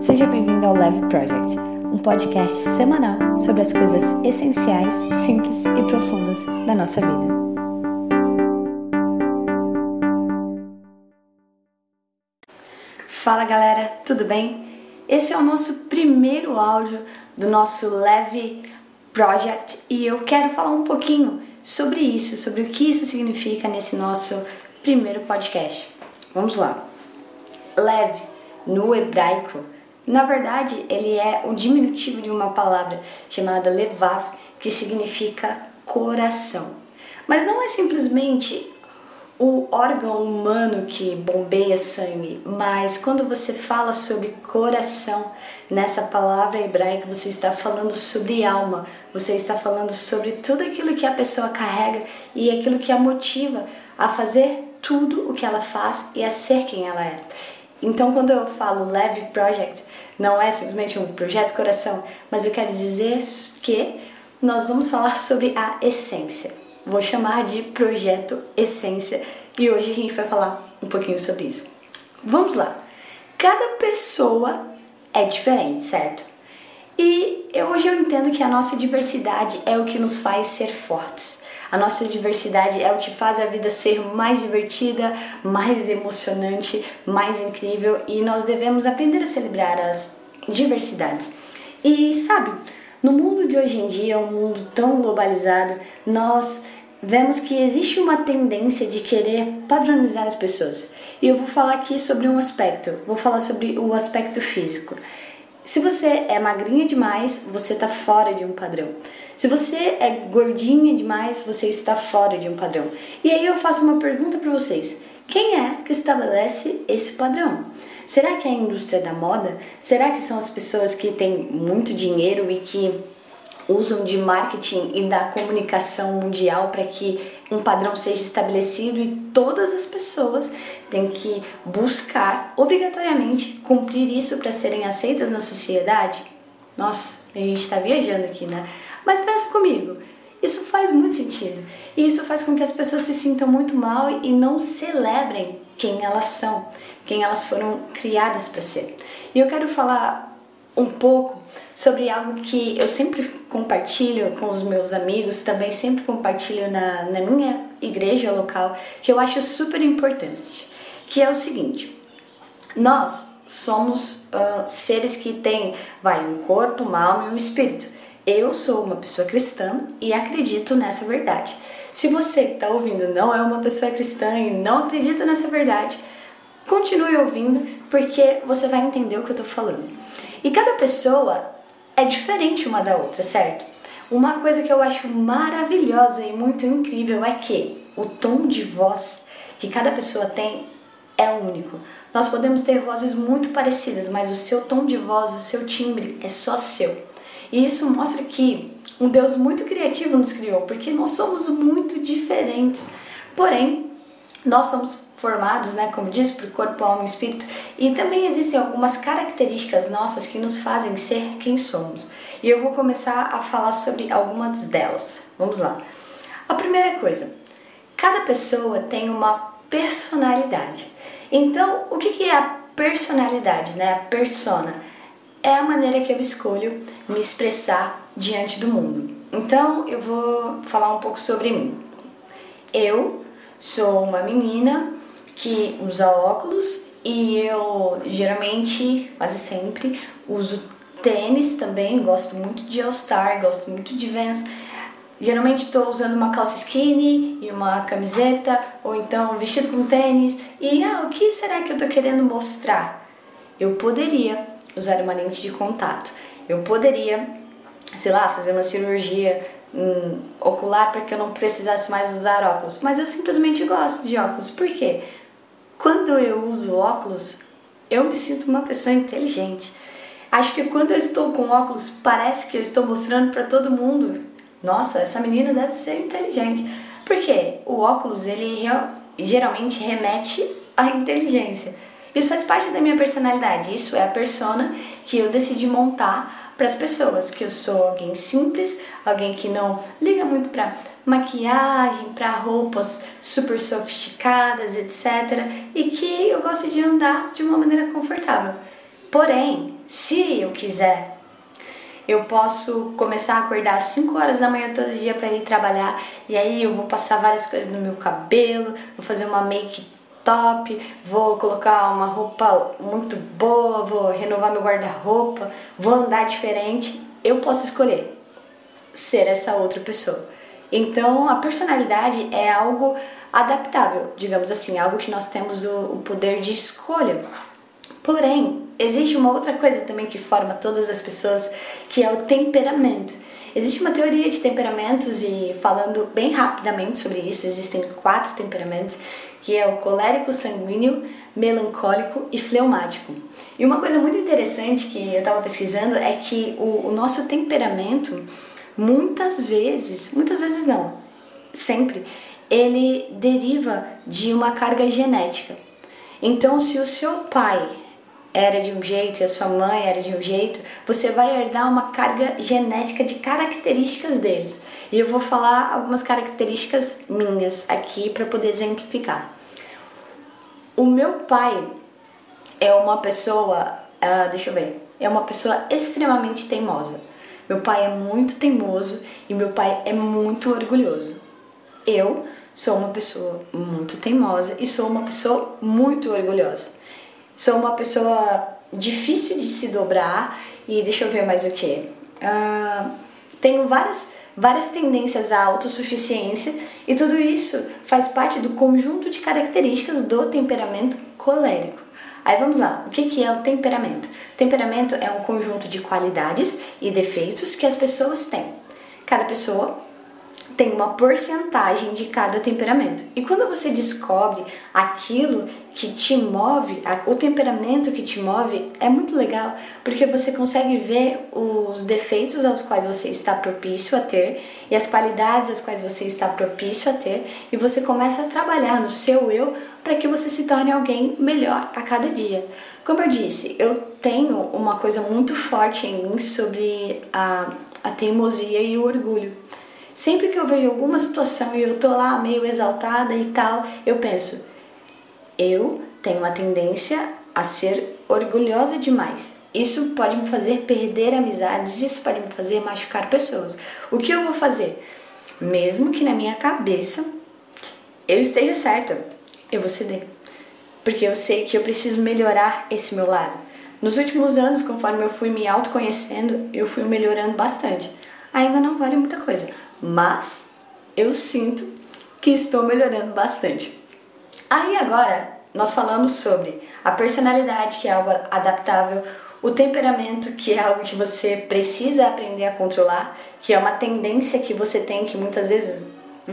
Seja bem-vindo ao Leve Project, um podcast semanal sobre as coisas essenciais, simples e profundas da nossa vida. Fala galera, tudo bem? Esse é o nosso primeiro áudio do nosso Leve Project e eu quero falar um pouquinho sobre isso, sobre o que isso significa nesse nosso primeiro podcast. Vamos lá. Leve, no hebraico, na verdade ele é o diminutivo de uma palavra chamada levav, que significa coração. Mas não é simplesmente o órgão humano que bombeia sangue, mas quando você fala sobre coração, nessa palavra hebraica você está falando sobre alma, você está falando sobre tudo aquilo que a pessoa carrega e aquilo que a motiva a fazer tudo o que ela faz e a ser quem ela é. Então quando eu falo Leve Project, não é simplesmente um projeto coração, mas eu quero dizer que nós vamos falar sobre a essência. Vou chamar de projeto essência e hoje a gente vai falar um pouquinho sobre isso. Vamos lá. Cada pessoa é diferente, certo? E hoje eu entendo que a nossa diversidade é o que nos faz ser fortes. A nossa diversidade é o que faz a vida ser mais divertida, mais emocionante, mais incrível e nós devemos aprender a celebrar as diversidades. E sabe, no mundo de hoje em dia, um mundo tão globalizado, nós vemos que existe uma tendência de querer padronizar as pessoas. E eu vou falar aqui sobre um aspecto, vou falar sobre o aspecto físico. Se você é magrinha demais, você está fora de um padrão. Se você é gordinha demais, você está fora de um padrão. E aí eu faço uma pergunta para vocês. Quem é que estabelece esse padrão? Será que é a indústria da moda? Será que são as pessoas que têm muito dinheiro e que usam de marketing e da comunicação mundial para que um padrão seja estabelecido e todas as pessoas têm que buscar obrigatoriamente cumprir isso para serem aceitas na sociedade? Nossa, a gente está viajando aqui, né? Mas pensa comigo, isso faz muito sentido e isso faz com que as pessoas se sintam muito mal e não celebrem quem elas são, quem elas foram criadas para ser. E eu quero falar um pouco sobre algo que eu sempre compartilho com os meus amigos, também sempre compartilho na minha igreja local, que eu acho super importante, que é o seguinte: nós somos seres que têm um corpo, uma alma e um espírito. Eu sou uma pessoa cristã e acredito nessa verdade. Se você que está ouvindo não é uma pessoa cristã e não acredita nessa verdade, continue ouvindo porque você vai entender o que eu estou falando. E cada pessoa é diferente uma da outra, certo? Uma coisa que eu acho maravilhosa e muito incrível é que o tom de voz que cada pessoa tem é único. Nós podemos ter vozes muito parecidas, mas o seu tom de voz, o seu timbre é só seu. E isso mostra que um Deus muito criativo nos criou, porque nós somos muito diferentes. Porém, nós somos formados, como diz, por corpo, alma e espírito, e também existem algumas características nossas que nos fazem ser quem somos. E eu vou começar a falar sobre algumas delas. Vamos lá. A primeira coisa, cada pessoa tem uma personalidade. Então, o que é a personalidade, A persona é a maneira que eu escolho me expressar diante do mundo. Então, eu vou falar um pouco sobre mim. Eu sou uma menina que usa óculos e eu geralmente, quase sempre, uso tênis também, gosto muito de All-Star, gosto muito de Vans. Geralmente estou usando uma calça skinny e uma camiseta, ou então vestido com tênis. E o que será que eu estou querendo mostrar? Eu poderia usar uma lente de contato, eu poderia, fazer uma cirurgia ocular para que eu não precisasse mais usar óculos, mas eu simplesmente gosto de óculos. Por quê? Quando eu uso óculos, eu me sinto uma pessoa inteligente. Acho que quando eu estou com óculos, parece que eu estou mostrando para todo mundo: nossa, essa menina deve ser inteligente. Porque o óculos, ele geralmente remete à inteligência. Isso faz parte da minha personalidade, isso é a persona que eu decidi montar para as pessoas, que eu sou alguém simples, alguém que não liga muito para maquiagem, para roupas super sofisticadas, etc. E que eu gosto de andar de uma maneira confortável. Porém, se eu quiser, eu posso começar a acordar às 5 horas da manhã todo dia para ir trabalhar, e aí eu vou passar várias coisas no meu cabelo, vou fazer uma make top, vou colocar uma roupa muito boa, vou renovar meu guarda-roupa, vou andar diferente. Eu posso escolher ser essa outra pessoa. Então, a personalidade é algo adaptável, digamos assim, algo que nós temos o poder de escolha. Porém, existe uma outra coisa também que forma todas as pessoas, que é o temperamento. Existe uma teoria de temperamentos e, falando bem rapidamente sobre isso, existem 4 temperamentos, que é o colérico, sanguíneo, melancólico e fleumático. E uma coisa muito interessante que eu estava pesquisando é que o nosso temperamento, muitas vezes não, sempre, ele deriva de uma carga genética. Então, se o seu pai era de um jeito e a sua mãe era de um jeito, você vai herdar uma carga genética de características deles. E eu vou falar algumas características minhas aqui para poder exemplificar. O meu pai é uma pessoa, é uma pessoa extremamente teimosa. Meu pai é muito teimoso e meu pai é muito orgulhoso. Eu sou uma pessoa muito teimosa e sou uma pessoa muito orgulhosa. Sou uma pessoa difícil de se dobrar e deixa eu ver mais o que. Tenho várias tendências à autossuficiência e tudo isso faz parte do conjunto de características do temperamento colérico. Aí vamos lá, o que é o temperamento? O temperamento é um conjunto de qualidades e defeitos que as pessoas têm. Cada pessoa tem uma porcentagem de cada temperamento. E quando você descobre aquilo que te move, o temperamento que te move, é muito legal, porque você consegue ver os defeitos aos quais você está propício a ter e as qualidades às quais você está propício a ter, e você começa a trabalhar no seu eu para que você se torne alguém melhor a cada dia. Como eu disse, eu tenho uma coisa muito forte em mim sobre a teimosia e o orgulho. Sempre que eu vejo alguma situação e eu tô lá meio exaltada e tal, eu penso, eu tenho uma tendência a ser orgulhosa demais. Isso pode me fazer perder amizades, isso pode me fazer machucar pessoas. O que eu vou fazer? Mesmo que na minha cabeça eu esteja certa, eu vou ceder. Porque eu sei que eu preciso melhorar esse meu lado. Nos últimos anos, conforme eu fui me autoconhecendo, eu fui melhorando bastante. Ainda não vale muita coisa, mas eu sinto que estou melhorando bastante. Aí agora nós falamos sobre a personalidade, que é algo adaptável, o temperamento, que é algo que você precisa aprender a controlar, que é uma tendência que você tem, que muitas vezes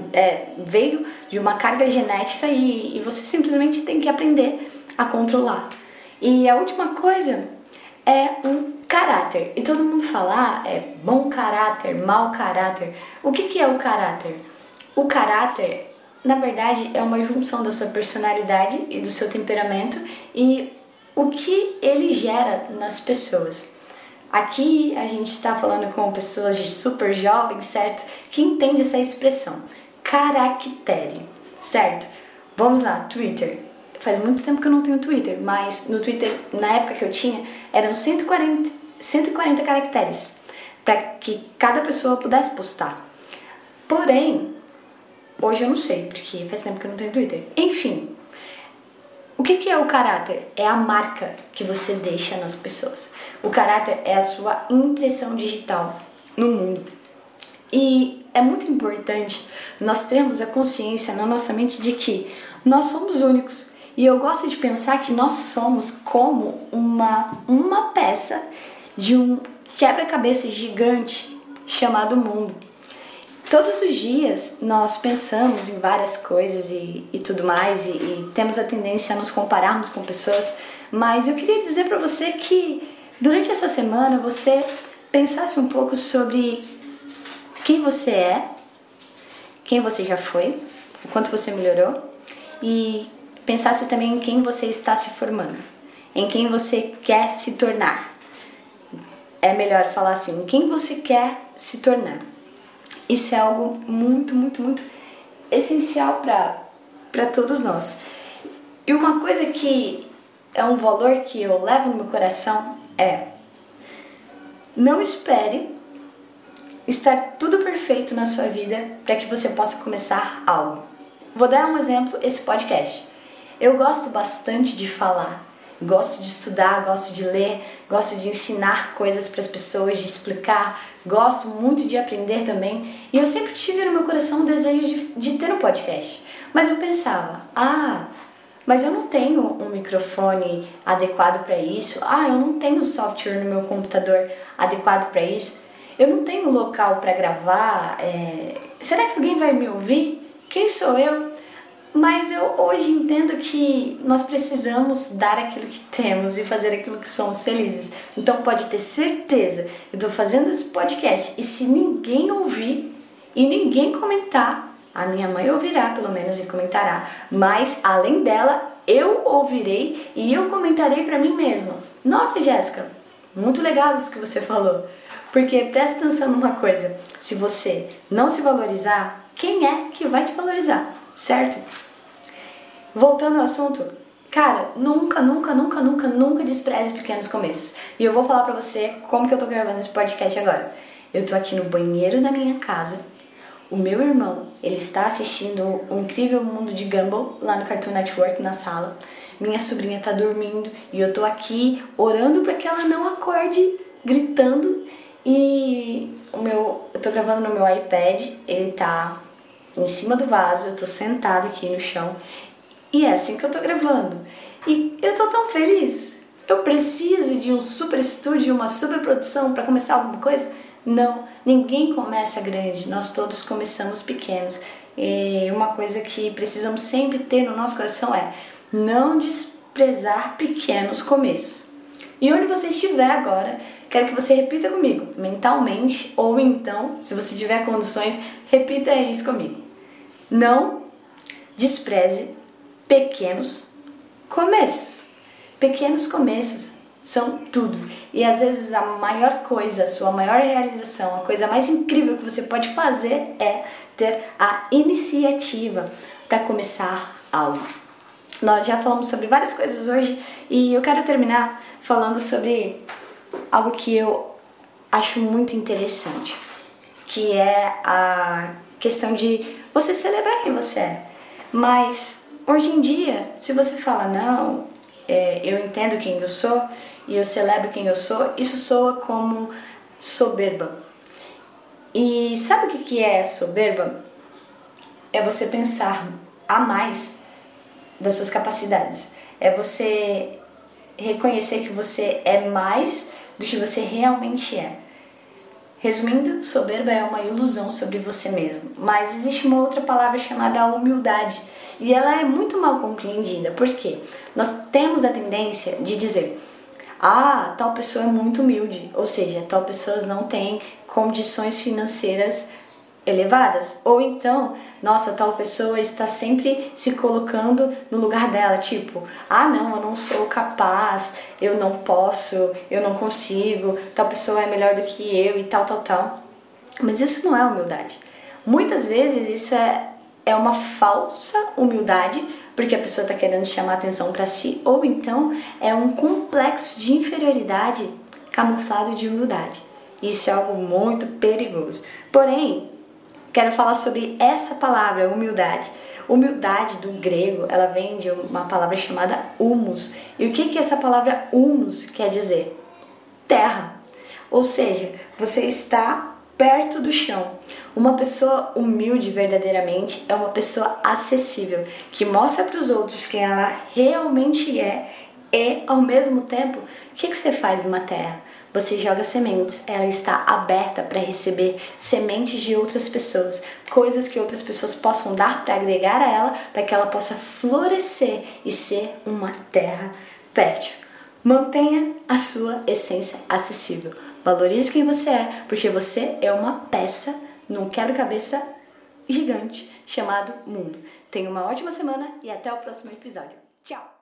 veio de uma carga genética e você simplesmente tem que aprender a controlar. E a última coisa é o caráter. E todo mundo fala, bom caráter, mau caráter. O que é o caráter? O caráter, na verdade, é uma junção da sua personalidade e do seu temperamento e o que ele gera nas pessoas. Aqui a gente está falando com pessoas de super jovens, certo? Que entende essa expressão. Caractere, certo? Vamos lá, Twitter. Faz muito tempo que eu não tenho Twitter, mas no Twitter, na época que eu tinha, eram 140 caracteres para que cada pessoa pudesse postar. Porém, hoje eu não sei, porque faz tempo que eu não tenho Twitter. Enfim, o que é o caráter? É a marca que você deixa nas pessoas. O caráter é a sua impressão digital no mundo. E é muito importante nós termos a consciência na nossa mente de que nós somos únicos. E eu gosto de pensar que nós somos como uma peça de um quebra-cabeça gigante chamado mundo. Todos os dias nós pensamos em várias coisas e tudo mais e temos a tendência a nos compararmos com pessoas, mas eu queria dizer para você que durante essa semana você pensasse um pouco sobre quem você é, quem você já foi, o quanto você melhorou e pensasse também em quem você está se formando, em quem você quer se tornar. É melhor falar assim, em quem você quer se tornar. Isso é algo muito, muito, muito essencial para todos nós. E uma coisa que é um valor que eu levo no meu coração é: não espere estar tudo perfeito na sua vida para que você possa começar algo. Vou dar um exemplo, esse podcast. Eu gosto bastante de falar, gosto de estudar, gosto de ler, gosto de ensinar coisas para as pessoas, de explicar, gosto muito de aprender também. E eu sempre tive no meu coração o desejo de ter um podcast. Mas eu pensava, mas eu não tenho um microfone adequado para isso, eu não tenho software no meu computador adequado para isso, eu não tenho local para gravar, será que alguém vai me ouvir? Quem sou eu? Mas eu hoje entendo que nós precisamos dar aquilo que temos e fazer aquilo que somos felizes. Então pode ter certeza, eu estou fazendo esse podcast e se ninguém ouvir e ninguém comentar, a minha mãe ouvirá pelo menos e comentará, mas além dela eu ouvirei e eu comentarei para mim mesma. Nossa, Jéssica, muito legal isso que você falou. Porque presta atenção numa coisa, se você não se valorizar, quem é que vai te valorizar, certo? Voltando ao assunto, cara, nunca despreze pequenos começos. E eu vou falar pra você como que eu tô gravando esse podcast agora. Eu tô aqui no banheiro da minha casa. O meu irmão, ele está assistindo o Incrível Mundo de Gumball lá no Cartoon Network na sala. Minha sobrinha tá dormindo e eu tô aqui orando pra que ela não acorde, gritando. E eu tô gravando no meu iPad, ele tá em cima do vaso, eu tô sentada aqui no chão. E é assim que eu tô gravando. E eu tô tão feliz. Eu preciso de um super estúdio, uma super produção para começar alguma coisa? Não, ninguém começa grande, nós todos começamos pequenos. E uma coisa que precisamos sempre ter no nosso coração é não desprezar pequenos começos. E onde você estiver agora, quero que você repita comigo, mentalmente, ou então, se você tiver condições, repita isso comigo. Não despreze pequenos começos. Pequenos começos são tudo. E às vezes a maior coisa, a sua maior realização, a coisa mais incrível que você pode fazer é ter a iniciativa para começar algo. Nós já falamos sobre várias coisas hoje e eu quero terminar falando sobre algo que eu acho muito interessante, que é a questão de você celebrar quem você é. Mas hoje em dia, se você fala, não, eu entendo quem eu sou e eu celebro quem eu sou, isso soa como soberba. E sabe o que é soberba? É você pensar a mais das suas capacidades. É você reconhecer que você é mais do que você realmente é. Resumindo, soberba é uma ilusão sobre você mesmo. Mas existe uma outra palavra chamada humildade. E ela é muito mal compreendida. Por quê? Nós temos a tendência de dizer, tal pessoa é muito humilde. Ou seja, tal pessoa não tem condições financeiras elevadas. Ou então, nossa, tal pessoa está sempre se colocando no lugar dela. Tipo, não, eu não sou capaz, eu não posso, eu não consigo, tal pessoa é melhor do que eu e tal. Mas isso não é humildade. Muitas vezes isso é uma falsa humildade, porque a pessoa está querendo chamar atenção para si, ou então é um complexo de inferioridade camuflado de humildade. Isso é algo muito perigoso. Porém, quero falar sobre essa palavra, humildade. Humildade do grego, ela vem de uma palavra chamada humus. E o que essa palavra humus quer dizer? Terra. Ou seja, você está perto do chão. Uma pessoa humilde verdadeiramente é uma pessoa acessível, que mostra para os outros quem ela realmente é e, ao mesmo tempo, o que você faz numa terra? Você joga sementes, ela está aberta para receber sementes de outras pessoas, coisas que outras pessoas possam dar para agregar a ela, para que ela possa florescer e ser uma terra fértil. Mantenha a sua essência acessível. Valorize quem você é, porque você é uma peça num quebra-cabeça gigante chamado mundo. Tenha uma ótima semana e até o próximo episódio. Tchau!